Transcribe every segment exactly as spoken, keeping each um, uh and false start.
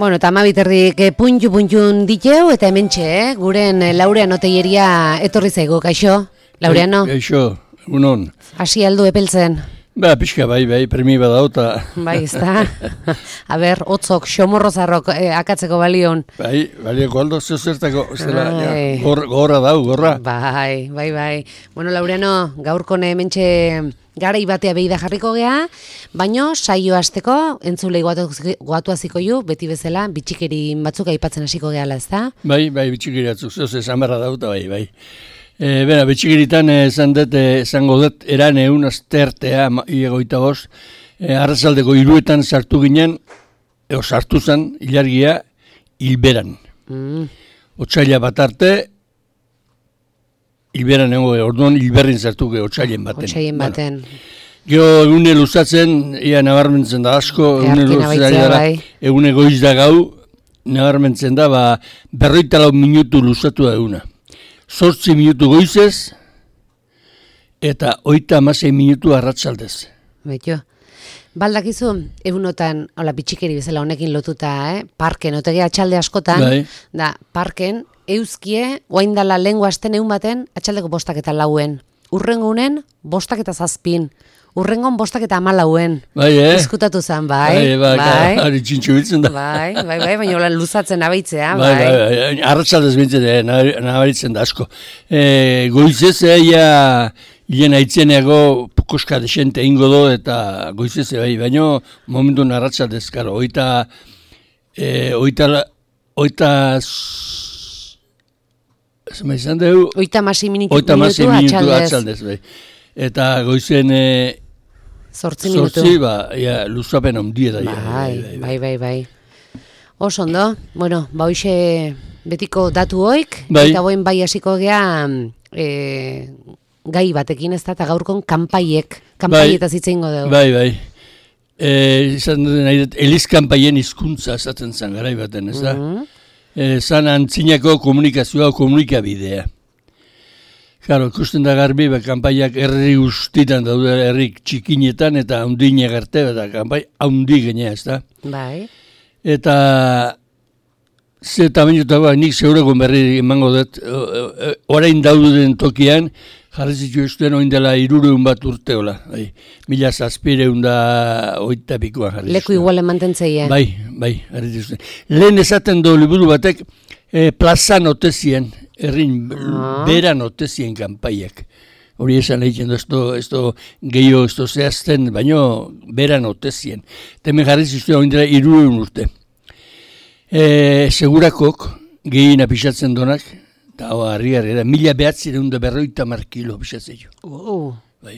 Bueno, eta amabiterdik puntu-puntun diteu, eta hementxe, eh? Guren Laureano Telleria etorri zaigu, kaixo? Laureano? Kaixo, unon. Hasi aldu epeltzen. Ba, pixka, bai, bai, premi badauta. Bai, ez da. A ber, otzok, xomorrozarrok eh, akatzeko balion. Bai, balioko aldo zezertako, zela, ja, gor, gorra dau, gorra. Bai, bai, bai. Bueno, Laureano, gaurkone hementxe garai batea behi da jarriko gea, baino saio hasteko entzulei guatu hasiko ju, beti bezala, bitxikeri batzuk aipatzen hasiko gehala, ez da? Bai, bai, bitxikeri batzuk, zoz esan barra dauta, bai, bai. E, bera, bitxikeritan esan dut, esango dut, eran egun aztertea, iegoita bost, e, arrazaldeko hiruetan sartu ginen, eo sartu zen, ilargia, hilberan. Mm. Otsaila bat arte, hilberan ego, orduan hilberrin zartuke otsailen baten. Otsailen baten. Bueno, gero egune luzatzen, ia nabarmentzen da asko, egune luzatzen da, bai. Egune goiz da gau, nabarmentzen da, ba, berroita lau minutu luzatu da eguna. Zortzi minutu goizez, eta oita amasei minutu arratsaldez. Betio. Baldakizu, egunotan, hola, bitxikeri bezala honekin lotuta, eh? Parken, otegea atxalde askotan, bai. Da, parken, euskie, oaindala lengua asten egun baten, atxaldeko bostak eta lauen. Urrengunen, bostak eta zazpin. Urrengon bostak eta amalauen. Bai, eh? Diskutatu zen, bai. Bai, bai, bai. Ari txintxu biltzen da. Bai, bai, bai, baina luzatzen nabaitzea, bai. Bai, bai, bai. Arratzaldez bintzen, eh, nabaritzen da asko. E, goizez, eia, hien aitzeneago, koska desente ingo do, eta goizez, bai, baina momentu arratzaldez, karo, oita, e, oita, oita, zema izan dugu? Oita masi minutu, oita masi minutu minutu atxaldez, bai. Eta goizen e, zortzi minutu. Zortzi, ba, ja, luzapen ondia da. Bai, ja, bai, bai, bai. Oso ondo, bueno, ba hoxe betiko datu hoik, bai. Eta boen bai hasiko gea e, gai batekin ez da, eta gaurkon kanpaiek, kanpaietaz hitz egingo dugu. Bai, bai. E, izan nahi dut, Eliz kanpaien hizkuntza esaten zen garai baten, ez da? Mm-hmm. E, zan antzinako komunikazioa, komunikabidea. Claro, ikusten da garbi, ba, kanpaiak herri guztitan daude, herri txikinetan eta haundine garte, eta kanpai haundi genea, ez da? Bai. Eta ze tamainutakoa nik zeureko berri emango dut, orain daududen tokian, jarri zitu estuen oin dela irureun bat urteola. Bai. Mila zazpireun da oita pikoa jarri. Leku igualen mantentzeia. Bai, bai, jarri zitu. Lehen esaten do liburu batek, e, plazan otezien, errin ah. beran otezien kanpaiak. Hori esan egiten du, ez du gehiago, ez du zehazten, baino beran otezien. Temen jarri zitu oin dela irureun urte. E, segurakok, gehiena pixatzen donak, eta hau harri harri, mila behatzireun da berroita mar kilo pixatzen jo. Oh. Bai.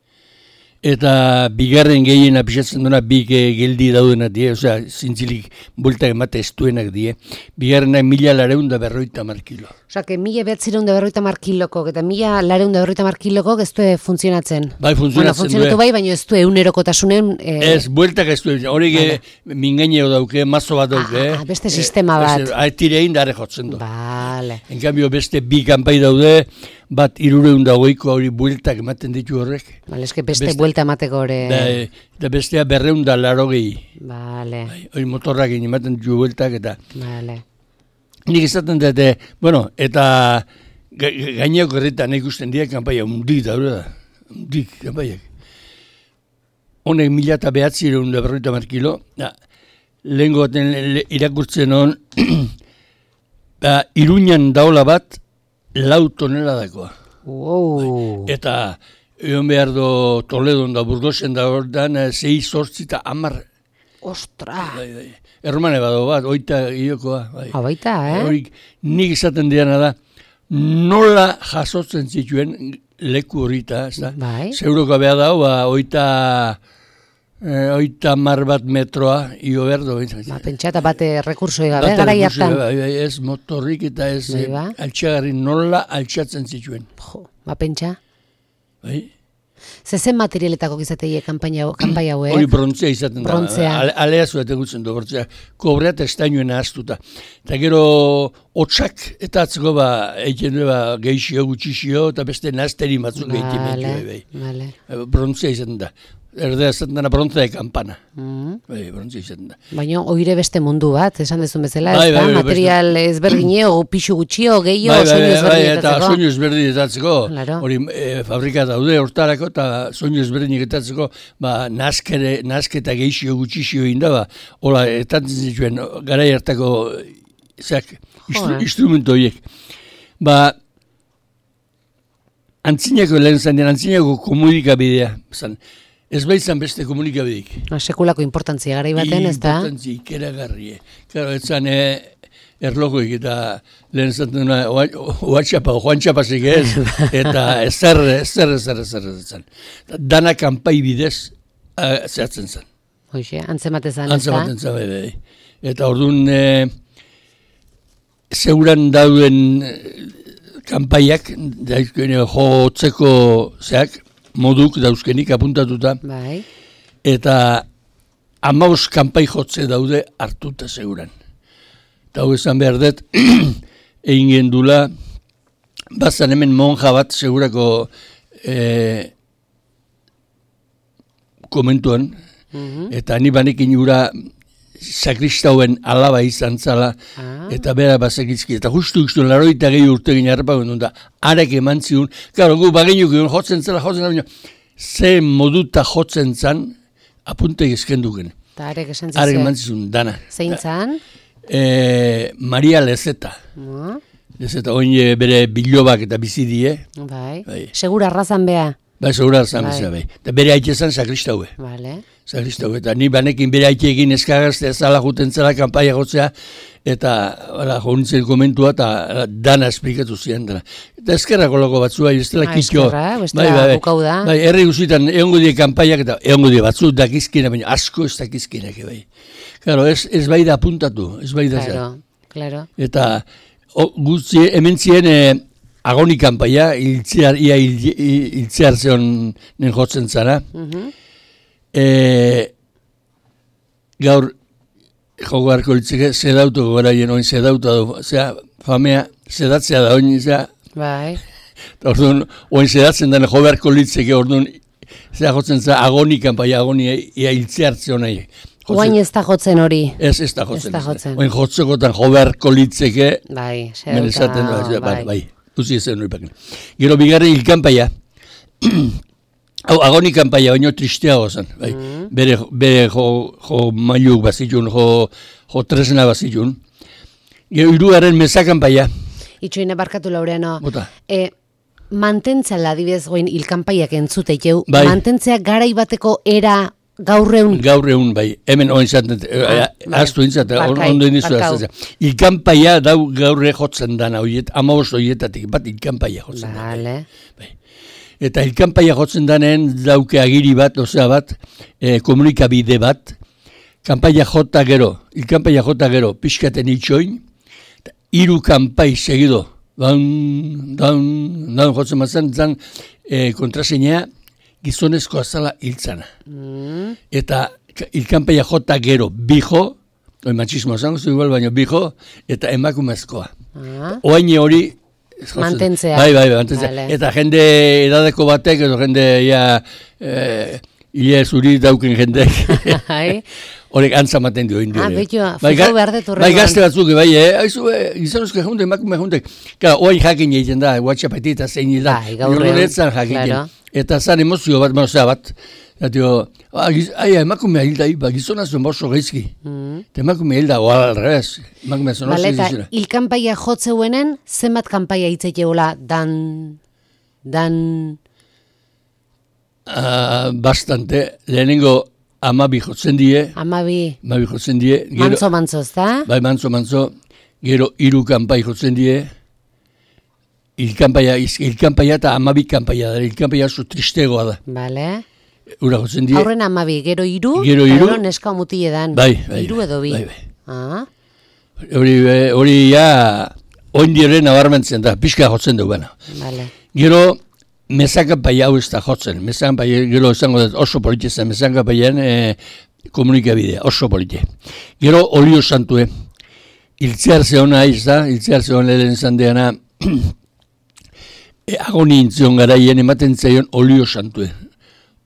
Eta bigarren gehiena pixatzen duna, bik geldi daudenak die, osea, zintzilik bultak emate estuenak die, bigarrena mila lareun da berroita mar kilo. Osea, que mila behatzireun da berroita mar kilokok, eta mila lareun da berroita mar kilokok ez du funtzionatzen. Bai, funtzionatzen bueno, funtzionatu bai, baina ez du eunerokotasunen... Eh... Ez, bueltak ez du, hori vale. Mingaineo dauke, mazo bat dauke. Ah, beste sistema bat. Eh, Tirein dare jotzen du. Vale. En cambio, beste bi kanpai daude, bat irureun da goiko hori bueltak ematen ditu horrek. Vale, eske beste, beste buelta emateko hori... Eta bestea berreun da larogei. Vale. Hori motorrak ematen ditu bueltak eta... Vale. Nik esaten dute, bueno, eta gaineako herritan ikusten dira kanpaia undik da, hori da, undik kanpaiak. Honek mila eta behatzireun da berroita mar kilo, lehen goten irakurtzen hon, ba, Iruñan daola bat, lau tonela dakoa. Wow. Eta egon behar do Toledon da Burgosen da ordan, zei sortzi eta amar. Ostra! Bai, bai. Erromane bado bat, oita giokoa. Bai. Abaita, eh? Horik, nik izaten diana da, nola jasotzen zituen leku horita, ez da? Bai. Zeuroko beha da, ba, oita, e, oita mar bat metroa, io berdo. Ba, pentsata bat rekursoi gabe, gara jartan. Bai, bai, ez motorrik eta ez bai, ba? Altxagarri nola altxatzen zituen. Jo, ba, pentsa. Bai. Zezen materialetako gizateie kanpai hauek? Hori brontzea izaten brontzea. da, alea zuetek gutzen du, brontzea, kobrea eta estainoen ahaztuta. Eta gero, hotxak eta atzeko ba, egiten du, ba, geixio, gutxixio, eta beste nahazteri batzuk egiten vale, behitu. Vale. Brontzea izaten da. erdea zaten dena brontza de kampana. Mm. Bai, brontza izaten da. Baina oire beste mundu bat, esan dezun bezala, Bai, ez da? bai, bai, Material ezberdine, o pixu gutxio, gehiago, Bai, bai, soinu bai, ezberdinetatzeko. eta soinu ezberdinetatzeko, Claro. hori e, fabrika daude hortarako, eta soinu ezberdinetatzeko, ba, naskere, nasketa gehixio gutxixio indaba, hola, etatzen zituen, garai hartako, zeak, instru, instrumento horiek. Ba, antzinako lehen zan, antzinako komunikabidea, zan, ez baitzan beste komunikabideik. Sekulako importantzia garai baten, ez da? Importantzia ikeragarrie. Claro, ez zan, e, erlojuik eta lehen zaten duna, oatxapa, oantxapasik ez, eta ezer, ezer, ezer, ezer, ezer. Dana kanpai bidez uh, zehatzen zen. Hoxe, antzematezan, ez da? Antzematen zen, bai, bai. Eta orduan, e, zeuran dauden kanpaiak, daizkene jotzeko zeak, moduk dauzkenik apuntatuta, bai. eta amaus kanpai jotze daude hartuta zeuran. Eta hau esan behar dut, egin gendula, bazan hemen monja bat segurako e, komentuan, mm-hmm. eta ni banekin ura sakristauen alaba izan zala, ah. eta bera bazakizki, eta justu justu laroita gehi urte gine harpagon dut da, arek eman ziun, karo, gu baginuk egon jotzen zela, jotzen zela, ze moduta jotzen zan, apunte ezkenduken. Eta arek esan zizuen? Arek eman zizun, dana. Zein zan? E, Maria Lezeta. Ah. Lezeta, oin bere bilobak eta bizidie. Bai. bai. Segura arrazan beha? Bai, segura arrazan bai. Bai. Eta bere haitxe zan sakristaue. Vale. Zagristau, eta ni banekin bere haite egin eskagazte zala juten zela kanpaia jotzea, eta jonintzen komentua, eta dana esplikatu zian dena. Eta eskerrako loko batzua, ez dela kitxo. Eskerra, ez dela bukau da. Bai, herri guzitan, egongo die kanpaiak, eta egongo die batzu dakizkina, baina asko ez dakizkinak, bai. Claro, ez, ez bai da apuntatu, ez bai da zer. Claro, claro. Eta o, guzti, hemen zien, e, agoni kanpaia, iltzear, ia iltzear zeon nen jotzen zara. Mhm. E, gaur jogo harko litzeke sedautu goraien oin sedautu da, zera, famea sedatzea da oin, zera. Bai. Orduan, oin sedatzen dene jo beharko litzeke, orduan, zera jotzen zera agoni kanpaia, agoni ia hiltze hartze honai. Oain ez da jotzen hori. Ez, ez da jotzen. Ez da jotzen. Oin jotzekotan jo beharko litzeke. Bai, sedauta. Bai, bai, bai. Uzi ezen hori pakin. Gero bigarren hilkanpaia. Hau, agoni kanpaia, baino tristeago zen, bai. Mm. Bere, bere jo, jo mailuk bazitun, jo, jo tresna bazitun. Gero, hirugarren meza kanpaia. Itxoine barkatu laureano. Bota. E, mantentzea ladibidez goin hilkanpaiak entzute jau. Bai. Mantentzea garai bateko era gaur egun. Gaur egun, bai. Hemen oin zaten, ah, aztu intzat, ondo inizu aztatzea. Hilkanpaia dau gaurre jotzen dana, oiet, amabos oietatik, bat hilkanpaia jotzen dana. Vale. Bai. Eta hilkanpaia jotzen danen dauke agiri bat, osea bat, e, komunikabide bat, kanpaia jota gero, hilkanpaia jota gero, pixkaten itxoin, hiru kanpai segido, daun, daun, daun jotzen mazan, zan e, kontrasenea gizonezko azala hiltzana. Mm. Eta hilkanpaia jota gero, bijo, oi matxismoa zango zu igual, baina bijo, eta emakumezkoa. Ah. Oaine hori, mantentzea. Bai, bai, mantentzea. Vale. Eta jende edadeko batek, edo jende ja, e, ile zuri dauken jendek. Horek antzamaten dio indio. Ah, betio, fijo behar deturrean. Bai, gazte batzuk, bai, eh? Aizu, gizonezko juntek, emakume juntek. Kala, oain jakin egiten da, WhatsApp eta zein da. Bai, gaur egun. Claro. Eta zan emozio bat, mozea bat. Zatio, aia, emakume hilda, iba, gizona zuen boso geizki. Mm. Emakume hilda, oal alrebez. Emakume zuen oso geizki. Eta hilkanpaia jotzeuenen, zenbat kanpaia hitzekeola dan, dan... Uh, bastante. Lehenengo amabi jotzen die. Amabi. Amabi jotzen die. Gero, mantzo, mantzo, ezta? Bai, mantzo, mantzo. Gero hiru kanpai jotzen die. Hilkanpaia, hilkanpaia eta amabi kanpaia da. Hilkanpaia oso tristegoa da. Bale. Ura jotzen die. Aurren amabi, gero hiru. Gero hiru. Gero neska mutile dan. Bai, bai. Hiru edo bi. Bai, bai. Ah. Hori, hori ja, oin dire nabarmentzen da, pixka jotzen du bena. Vale. Gero, mezakanpaia hau ez da jotzen. Mezakanpaia, gero esango dut oso polite zen, mezakanpaian e, komunikabidea, oso polite. Gero, olio santue. Iltzear zehona aiz da, iltzear zehona lehen zandeana, e, agoni intzion garaien ematen zaion olio santue.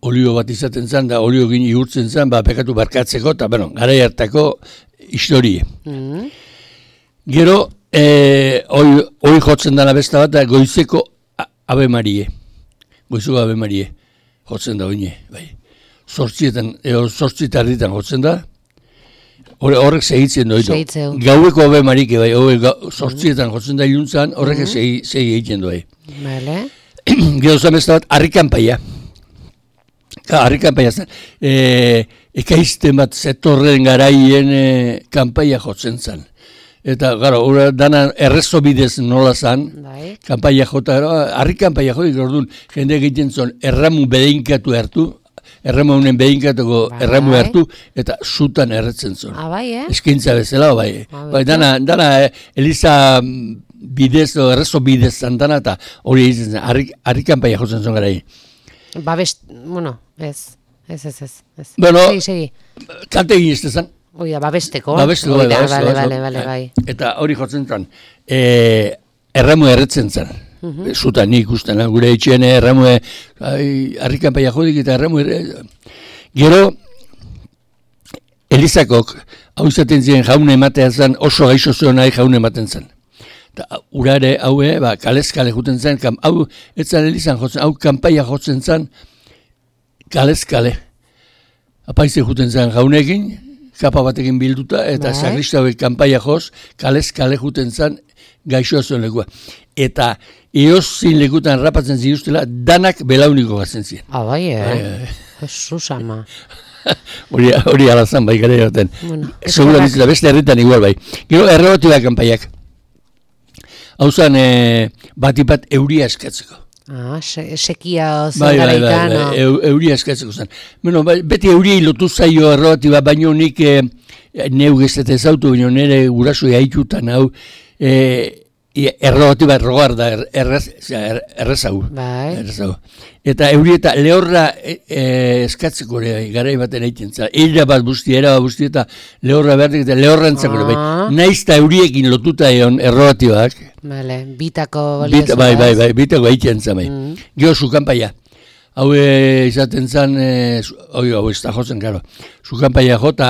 olio bat izaten zen, da olio gini igurtzen zen, ba, pekatu barkatzeko, eta, bueno, garai hartako historie. Mm. Gero, e, oi, oi jotzen dana besta bat, da goizeko Ave Marie. Goizeko Ave Marie. Jotzen da oine, bai. Zortzietan, eo zortzitarritan jotzen da. Horrek segitzen doitu. Gaueko Ave Marie, bai, zortzietan jotzen da iluntzan, horrek mm. segi, segi egiten doi. Vale. Gero zan besta bat, harrikanpaia. Harrikanpaia zen. E, ekaizten bat zetorren garaien e, kanpaia jotzen zen. Eta, gara, dana errezo bidez nola zan, bai. Kanpaia jota, harri kanpaia jota, orduan, jende egiten zon, erramu bedeinkatu hartu, erramu honen bedeinkatuko bai. Erramu hartu, eta sutan erretzen zon. Ah, bai, eh? Eskintza bezala, bai. Ah, bai, dana, dana Eliza bidez, errezo bidez zan dana, eta hori egiten zen, harri kanpaia jotzen zon gara. Ba, best, bueno, ez, ez, ez, ez. ez. Bueno, segi, segi. Kante egin ez dezan. Oida, babesteko. Babesteko, bai, babesteko. Bale, bale, bale, bai. Eta hori jotzen zen, e, erramu erretzen zen. Uh -huh. Zuta nik ikusten, gure etxean erramu, harrikan paia jodik eta erramu erretzen. Gero, Elizakok, hau izaten ziren jaune ematea zen, oso gaixo zuen nahi jaune ematen zen. Eta urare, haue, ba, kalezkale juten zen, kam, hau, etzan Elizan jotzen, hau kanpaia jotzen zen, kalezkale. Apaize juten zen jaunekin, kapa batekin bilduta, eta sagrista hauek kanpaia joz, kalez kale juten zan, gaixoa zuen lekua. Eta eozin lekutan rapatzen zinuztela, danak belauniko gazen ziren. Ah, bai, eh? Jesus ama. Hori, hori alazan bai, gara eroten. Bueno, segura bizita, beste herritan igual bai. Gero, errebatiba kanpaiak. Hau zan, e, batipat euria eskatzeko. Ah, se, sekia zen bai, garaitan. Bai, bai, bai, e, euria eskatzeko zen. Bueno, bai, beti euriei lotu zaio errebatiba, baino nik e, neu gezete zautu, baino nire guraso haitutan hau, e, errebatiba errogar da, errez, er, errezagu. Bai. Errezagu. Eta euri eta lehorra e, e, eskatzeko ere, garai baten egiten zara. Eira bat busti, era bat busti, eta lehorra berdik, eta lehorra entzako ere, bai. Naizta euriekin lotuta egon errobatibak. Vale, bitako baliozu. Bita, bai, bai, bai, bitako egiten zara, bai. Mm. Gero zukanpaia. Hau izaten zan, e, oi, hau ez da jotzen, karo. Zukanpaia jota,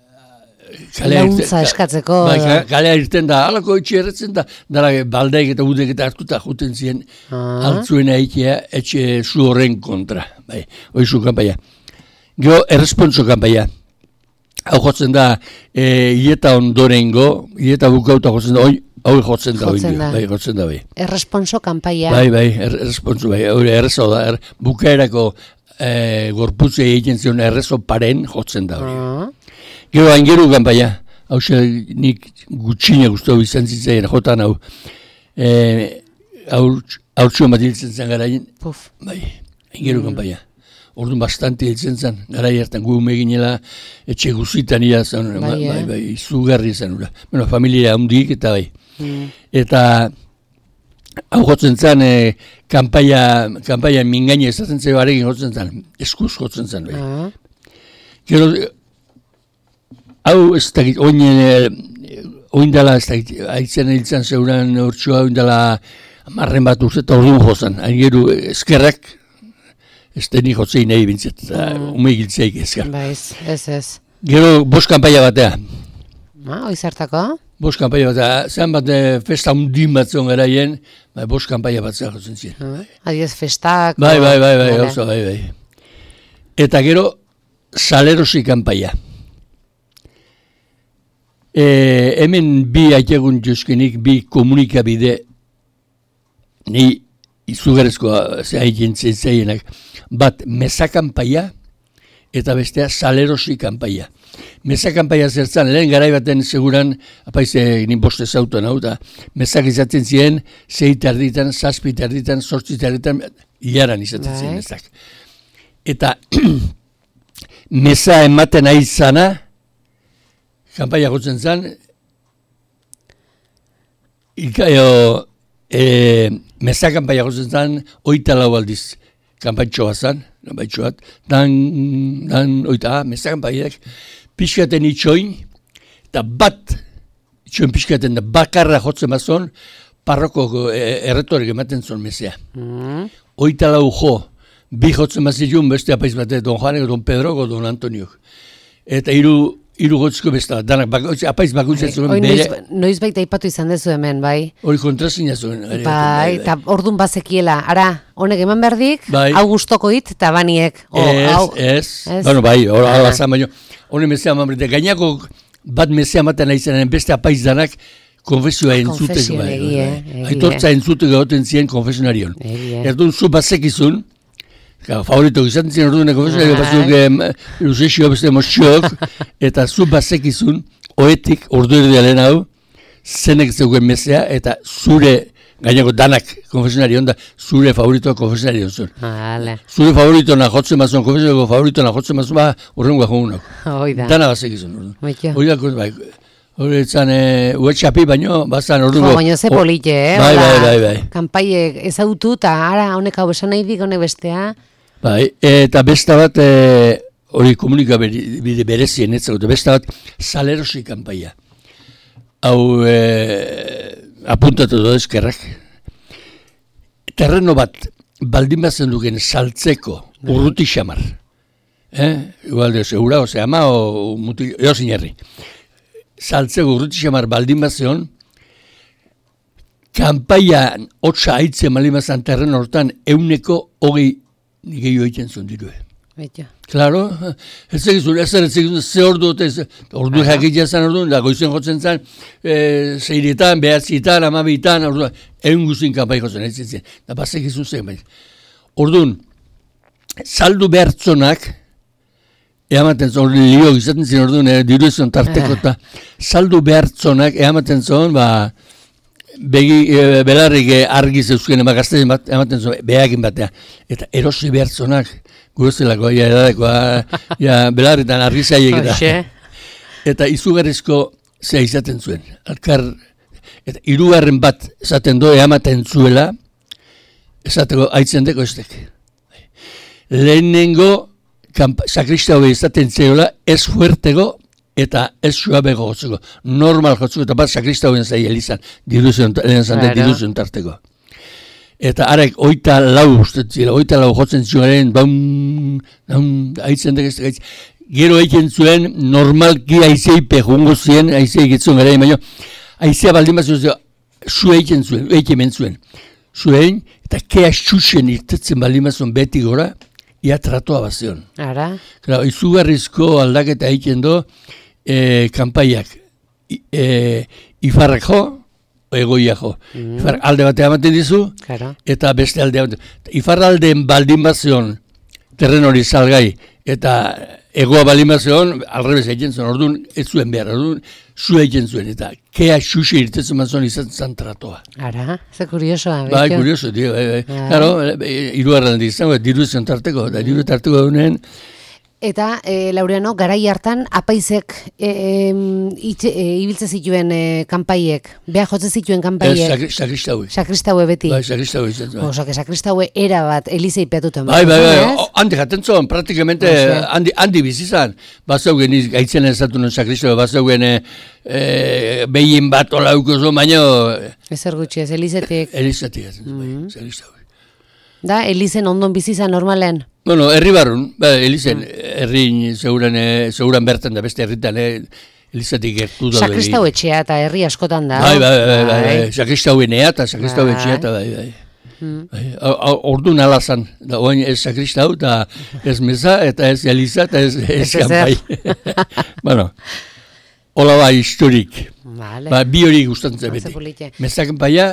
launtza eskatzeko. Bai, kalea irten da, halako etxe erretzen da, dara baldaik eta udek eta hartuta juten ziren ah. altzuena eitea etxe zu horren kontra. Bai, hoi zu kanpaia. Gero, errespontzo kanpaia. Hau jotzen da, e, ieta ondorengo, ieta bukauta jotzen da, hoi, hau jotzen da, jotzen da. Bai, jotzen da, bai. Errespontzo kanpaia. Bai, bai, errespontzo, bai, hori errezo da, er, bukaerako e, gorputze egiten zion errezo paren jotzen da, hori. Ah. Gero, aingeru kanpaia, hau xe, nik gutxine guztu izan zitzaien, jotan hau, e, hau txuan bat hiltzen zen garaien, Puf. Bai, aingeru mm. kanpaia. Orduan bastante hiltzen zen, garai hartan gu meginela, etxe guzitan ira zen, bai, bai, bai, bai, izugarri zen, ura. Bueno, familia handik eta bai. Mm. Eta hau jotzen zen, e, kanpaia, kanpaia mingaine ezatzen zego arekin jotzen zen, eskuz jotzen zen, bai. Ah. Gero, hau ez da, oindala, ez da, haitzen hiltzen zeuran urtsua, oindala marren bat urte eta orduan jozan. Aingeru eskerrak, ez da nik jotzei nahi bintzat, mm. ume giltzeik ezker. Ba ez, ez, ez. Gero, bost kanpaia batea. Ma, oizartako? Bost kanpaia batea. Zeran bat festa hundin bat zon garaien, ba, bost kanpaia batzea jotzen ziren. Mm. Adiez festak. Bai, bai, bai, bai, gauza, bai, bai. Eta gero, salerosi kanpaia. E, hemen bi aitegun joskenik, bi komunikabide, ni izugarezkoa zehaitzen zeienak, bat mesakanpaia eta bestea salerosi kanpaia. Mesakanpaia zertzen, lehen garai baten seguran, apaize nin boste zautuan hau, da mesak izaten ziren, zeit erditan, zazpit erditan, zortzit erditan, hilaran izaten ziren mesak. Eta mesa ematen ari zana, kanpaia gotzen zen, ikaio, e, mesa kanpaia gotzen zen, oita lau aldiz kanpaitxoa zen, kanpaitxoat, dan, dan, oita, mesa kanpaiak, pixkaten itxoin, eta bat, itxoin pixkaten da, bakarra jotzen bazon, parroko e, erretorek ematen zon mesea. Mm. Oita lau jo, bi jotzen mazitun beste apaiz bate, Don Juanek, Don Pedroko, Don Antoniok. Eta hiru hiru gotzko besta, danak bakotxe, apaiz bakotxe zuen bere... Noiz, noiz baita ipatu izan dezu hemen, bai? Hori kontrazina zuen. Bai, bai, eta bai. Ordun bazekiela, ara, honek eman berdik, bai. Hau gustoko hit, eta baniek. Oh, ez, hau, ez, ez, bueno, bai, hori ala zan baino, hori mesea eman berdik, gainako bat mesea ematen aizanen beste apaiz danak, konfesioa entzuteko, bai, bai. Aitortza entzuteko goten ziren konfesionarion. Erdun zu bazekizun, favorito izaten ziren orduan konfesionario batzuk luzexio beste motxiok, eta zu bazekizun, oetik ordu erdia lehen hau, zenek zegoen mesea, eta zure, gainako danak konfesionarion da, zure favoritoa konfesionarion zuen. Zure favoritoa jotzen mazun, konfesionariko favoritoa jotzen mazun, ba, horrengoa jogunak. Dana bazekizun. Hori da, bai, hori etzan, uetxapi baino, bazan orduko... Baina ze polite, eh? Bai, bai, bai, bai. Kanpaiek ezagutu, eta ara, honek hau esan nahi dik, honek bestea. Bai, eta besta bat, hori komunikabide berezien ez zagut, besta bat, salerosi kanpaia. Hau, apuntatu da eskerrak. Terreno bat, baldin bazen duken saltzeko urruti xamar. Eh? Igual de segura, ose ama, o mutil, eo zinerri. Saltzeko urruti xamar baldin bazen, kanpaian hotza aitzen baldin bazen terreno hortan, euneko hogei gehiago egiten zuen dirue. Claro, ez egizun, ez egizun, ze ordu, ordu jakitia zen ordu, da goizen jotzen zen, zeirietan, behatzietan, amabitan, ordu, egun guztin kanpai jotzen, ez zen, da bazek izun zen, bai. Orduan, saldu behartzonak, eamaten zuen, ordu lio izaten zen orduan, diru ezion tarteko, eta saldu behartzonak, eamaten zuen, ba, begi, e, belarrik argi zeuzken, ema gaztezen bat, ematen zuen, behakin batea, eta erosi behartzonak, gurezelako, ja, edadekoa, ja, belarritan argi zaiek da. Eta izugarrizko zea izaten zuen. Alkar, eta hirugarren bat esaten do, ematen zuela, esateko aitzen deko estek. Lehenengo, sakrista hori izaten zeola, ez fuertego, eta ez suabego gotzeko. Normal gotzeko, eta bat sakrista horien zai elizan, diruzion, lehen zante, diruzion tarteko. Eta arek, oita lau ustetzila, oita lau jotzen zuen, baum, baum, aitzen dek ez gero eiken zuen, normalki aizeipe jungo zien, aizeik etzuen gara, baina aizea baldin bat zuen, zu eiken zuen, eiken mentzuen. Zuen, eta kea xuxen irtetzen baldin bat zuen beti gora, ia tratoa bazion. Ara? Claro, izugarrizko aldaketa eiken do, e, kanpaiak, e, ifarrak jo, egoia jo. Mm. Ifar alde batea ematen dizu, claro. Eta beste aldea ematen. Ifar aldeen baldin bazion, terren hori salgai, eta egoa baldin bazion, alrebez egiten zuen, orduan ez zuen behar, orduan zu egiten zuen, eta kea xuxe irtetzen mazuen izan zan tratoa. Ara, ze kuriosoa. Bai, kurioso, dio, bai, bai. Ah. Claro, iru arran dizan, diru zen tarteko, eta diru tarteko dunen. Eta, e, Laureano, garai hartan, apaizek e, e, e, ibiltze zituen e, kanpaiek, beha jotze zituen kanpaiek. Ez, sakristaue. Sakristaue beti. Bai, sakristaue izan. Bai. Oso, que sakristaue era bat, elizei peatuten. Bai, bai, bai, handi jaten zon, praktikamente, handi, handi bizizan. Bazeugen, gaitzen ezatu non sakristaue, bazeugen e, e, behien bat olauko zo, baina... Ezer gutxi ez, elizetik. Elizetik, bai, sakristaue. Da, elizen ondon bizizan normalen? Bueno, herri barrun, ba, elizen, herri seguran, seguran bertan da, beste herritan, eh, elizatik gertu da. Sakristau etxea eta herri askotan da. Bai, bai, bai, bai, bai. Sakristau enea eta sakristau etxea eta bai, bai. Hmm. Bai. Ordu nalazan, da oain ez sakristau eta ez meza eta ez eliza eta ez, ez kanpai. Bueno, hola bai historik. Vale. Ba, bi hori gustatzen beti. Meza kanpaia,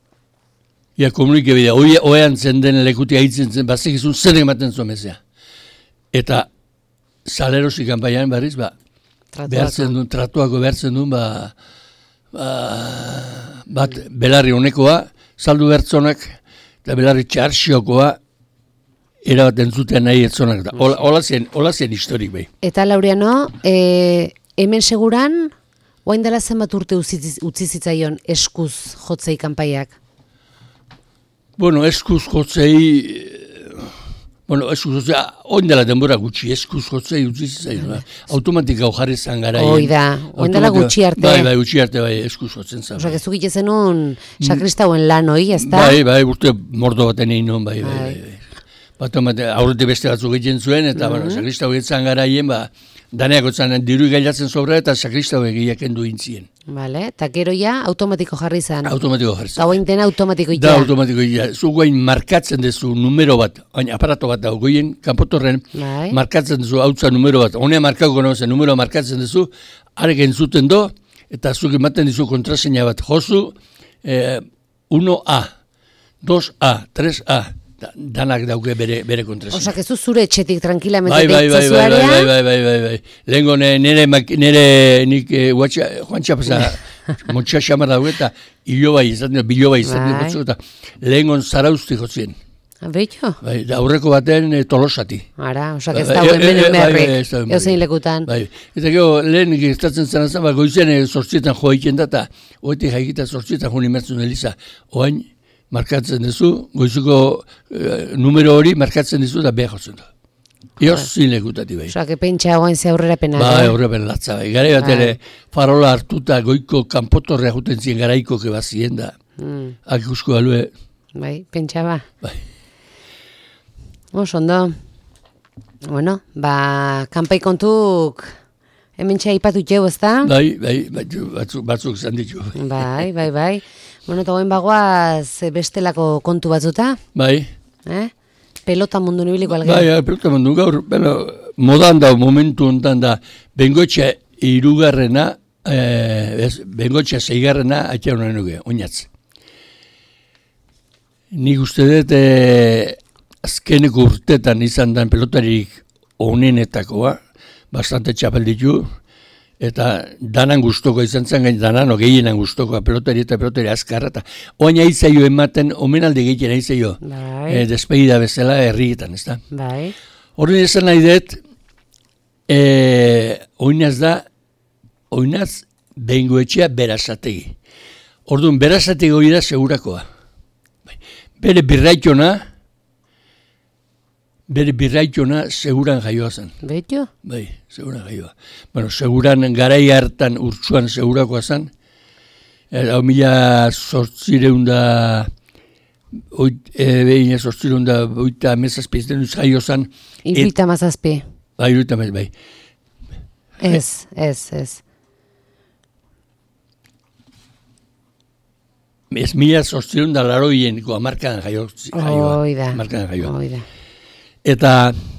ia komunike bidea, oean zen den lekutia hitzen zen, bazik izun zen ematen zuen mezea. Eta salerosi kanpaian barriz, ba, behartzen duen, tratuako behartzen duen, ba, ba, bat belarri honekoa, saldu behartzonak, eta belarri txarxiokoa, erabat entzuten nahi etzonak da. Hola zen, hola zen historik behi. Eta Laureano, e, hemen seguran, oain dela zenbat urte utzi zitzaion eskuz jotzei kanpaiak? Bueno, eskuz jotzei, bueno, eskuz jotzei, oin dela denbora gutxi, eskuz jotzei utzi zitzaion, automatika hojarri zan gara. Oi da, oin dela gutxi arte. Bai, bai, gutxi arte, bai, eskuz jotzen zan. Osa, gezuk itezen un sakristauen lan hoi, ez da? Bai, bai, urte mordo baten egin non, bai, bai, bai. Bat aurretik beste batzuk egiten zuen, eta mm-hmm. bueno, sakristau egitzen garaien, ba, daneak otzan diru gailatzen sobra, eta sakristau egiak endu intzien. Vale, eta gero ja automatiko jarri zen. Automatiko jarri zen. Gau dena automatiko ikia. Da, automatiko ikia. Zu guain markatzen dezu numero bat, hain aparato bat dago, goien kanpotorren bai. Markatzen dezu hautza numero bat. Honea markako zen numero markatzen dezu, arek entzuten do, eta zuk ematen dizu kontraseina bat. Jozu, eh, uno A, dos A, tres A. Da, danak dauke bere, bere kontraseina. Osa, ez du zure etxetik tranquilamente bai, bai, bai, bai, bai, bai, bai, bai, bai, bai. Lehenko nire, nire nik eh, joan txapasa motxa xamar dago eta hilo bai izan, bilo bai izan, bai. Eta lehenko zarauzti jotzien. Beito? Bai, da aurreko baten e, tolosati. Ara, osa, ez da huen benen berrik, eusein lekutan. Bai, eta gero lehen gertatzen zen azan, ba, goizen sortzietan joa iken da, eta oetik jaikita sortzietan joan imertzen eliza, oain, markatzen duzu, goizuko uh, numero hori markatzen duzu da behar jotzen da. Ioz zin lekutati bai. Osa, kepentsa hagoen ze aurrera pena. Bai, aurrera pena latza bai. Gara bat ere farola hartuta goiko kanpotorrea juten zien garaiko keba zien da. Mm. Akikusko galue. Bai, pentsa ba. Bai. Oso, ondo. Bueno, ba, kanpai kontuk hemen txai ipatu txeu, ez da? Bai, bai, batzuk, batzuk zan ditu. Bai, bai, bai. Bueno, eta goen bagoaz bestelako kontu batzuta? Bai. Eh? Pelota mundu nibiliko alge? Bai, pelota mundu gaur, beno, modan da, momentu ontan da, bengotxa irugarrena, eh, bengotxa zeigarrena, atxa honen nuke, oinatz. Nik uste dut, eh, azkeneko urtetan izan den pelotarik onenetakoa, bastante txapel ditu, eta danan guztoko izan zen, gain danan gehienan guztoko, pelotari eta pelotari azkarra, eta oain aizaio ematen, omenalde gehien aizaio, bai. E, despedida bezala herrietan, ez da? Bai. Horren esan nahi dut, e, oinaz da, oinaz bengoetxea berazategi. Orduan, berazategi hori da segurakoa. Bai. Bere birraitona, bere birraitona seguran jaioa zen. Beito? Bai, seguran jaioa. Bueno, seguran garai hartan urtsuan segurakoa zen. Hau mila sortzireun da, behin sortzireun da, oita amezazpi, ez denuz jaio zen. Iruita amazazpi. Bai, iruita amazazpi, bai. Ez, ez, ez. Ez mila sortzireun da laroienko amarkadan jaioa. Oida, amarkadan jaioa. Oida. Eta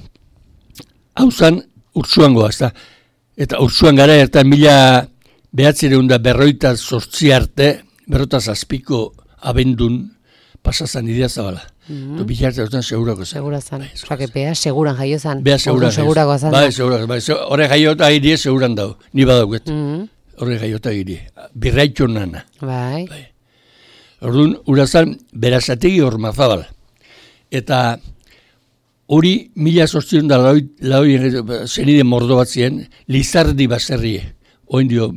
hau zan urtsuangoa, ezta. Eta urtsuan gara ertan mila behatzireun da berroita sortzi arte, berrota zazpiko abendun pasazan idea zabala. Mm-hmm. Bilartza duten segurako zan. Segura zan. Osak, bea seguran jaio zan. Bea seguran. Segurako zan. Bai, segurako. Bai, horre jaiota agiri seguran dau. Ni badauket. Mm-hmm. Horre jaiota agiri. Birraitxo nana. Bai. Bai. Orduan, urazan, berazategi hor mazabala. Eta hori mila sortzion da laui zenide mordo bat ziren, Lizardi baserrie. Oin dio,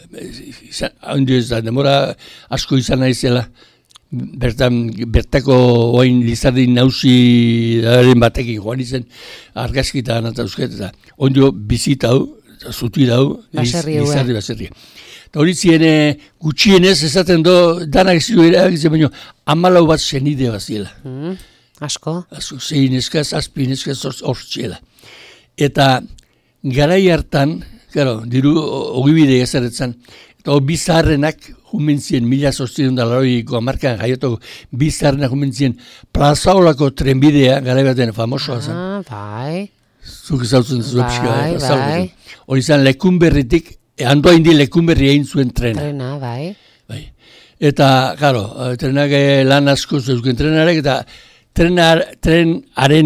oin dio ez da, demora asko izan naizela. Bertan, bertako oin Lizardi nausi daren batekin joan izen, argazkita ganata eusket, eta oin dio bizita hau, zuti dau, Lizardi baserrie. Eta hori ziren gutxienez esaten do, danak zioera, baina hamalau bat zenide bat ziela. Mm. Asko? Asko, zein eskaz, azpi eskaz hortziela. Eta garai hartan, claro, diru ogibide ezaretzen, eta hori bizarrenak jumentzien, mila sortziren da laroiko amarkan jaiotako bizarrenak jumentzien plazaolako trenbidea, garai baten famosoa zen. Ah, bai. Zuk ezautzen zu epska. Bai, bai. Hori zen lekunberritik, handoa indi lekunberri egin zuen trena. Trena, bai. Bai. Eta, claro, trenak lan asko zeuzken trenarek, eta Trenar, tren haren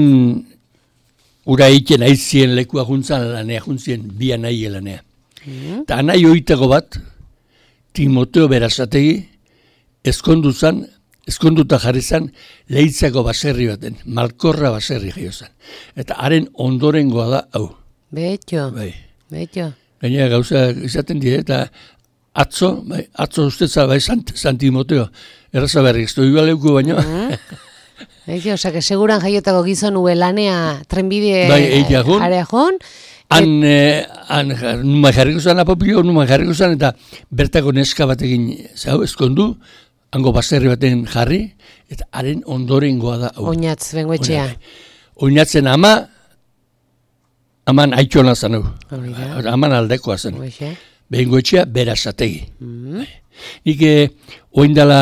ura eiken aizien lekua juntzan lanea, juntzien bi anai lanea. Mm. Ta anai oiteko bat, Timoteo Berazategi, ezkonduzan, ezkonduta jarri zan, Leitzako baserri baten, Malkorra baserri jaio zan. Eta haren ondorengoa da, hau. Betxo, bai. Betxo. Gainera gauza izaten dire, eta atzo, bai, atzo ustetza, bai, Sant, Sant Timoteo, erraza berri, ez du leuku baino. Mm. Eki, osake, seguran jaiotako gizon ue lanea trenbide bai, areajon. Han, eh, han numa jarriko zan apopio, numa jarriko zan, eta bertako neska batekin zau, ezkondu, hango baserri baten jarri, eta haren ondorengoa da. Oinatz, bengoetxea. oinatzen ama, aman aitxona zanu. Aman aldekoa zen. Behingo etxea, bera zategi. Mm-hmm. Nik oindala,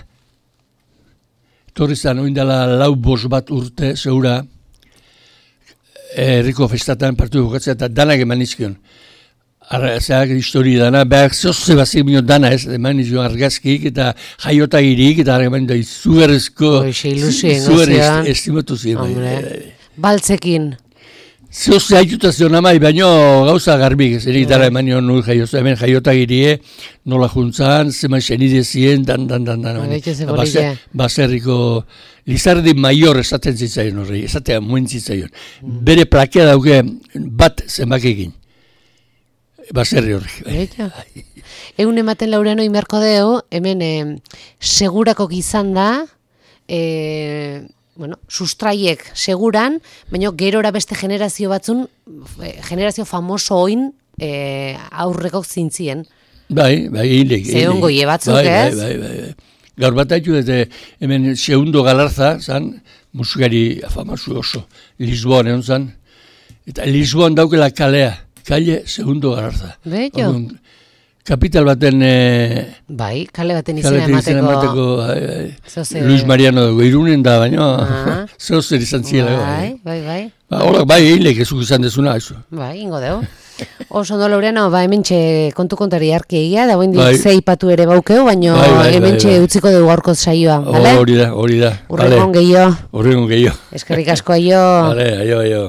torri zan, oindala lau bos bat urte, zeura, herriko festatan partu bukatzea, eta danak eman izkion. Arrazeak histori dana, behar zoze bazik minio dana ez, eman izkion argazkik, eta jaiotagirik, eta eman da izugarrezko, izugarrez estimatu ziren. Baltzekin. Zoze haitutazio namai, baino gauza garbik, zerik dara eman nion nur jaioz, hemen jaiotagirie, nola juntzan, zeman senide ziren, dan, dan, dan, dan. Baserriko, Lizardi maior esaten zitzaion horrei, esatea muen zitzaion. Bere plakea dauke bat zenbakekin. Baserri horrek. Egun ematen Laureano imerko deo, hemen eh, segurako gizan da, eh, bueno, sustraiek seguran, baina gerora beste generazio batzun, generazio famoso oin eh, aurrekok zintzien. Bai, bai, hilek. Zeon goie batzuk, bai, ez? Bai, bai, bai. Gaur bat haitu, eta hemen Segundo Galarza, zan, musikari afamazu oso, Lisboan egon zan, eta Lisboan daukela kalea, kale Segundo Galarza. Bello. Kapital baten... E, bai, kale baten izena emateko... emateko ai, ai, Luis Mariano dugu, irunen da, baina ah. Zozer izan ziela. Bai, bai, bai. Ba, horak, bai, hilek ezuk izan dezuna, ez. Bai, ingo deu. Oso ondo Laureano, ba, hemen txe kontu kontari arki egia, da boindik bai. Zei patu ere baukeu, baina bai, bai, hemen txe bai, bai. Utziko dugu gaurko saioa, bale? Hori da, hori da. Urrengon gehiago. Urrengon gehiago. Eskerrik asko aio. Bale, aio, aio.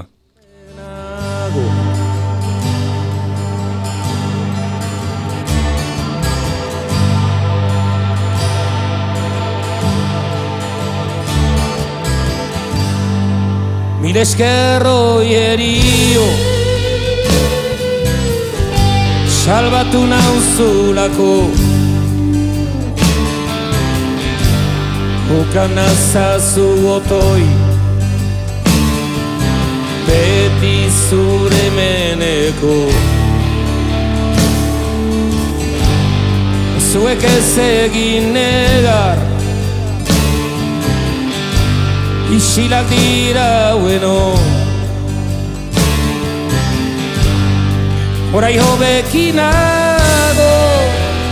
Mil eskerro hierio salbatu nauzulako ukan nazazu otoi beti zure meneko zuek ez egin negar isilak dira bueno orai hobekina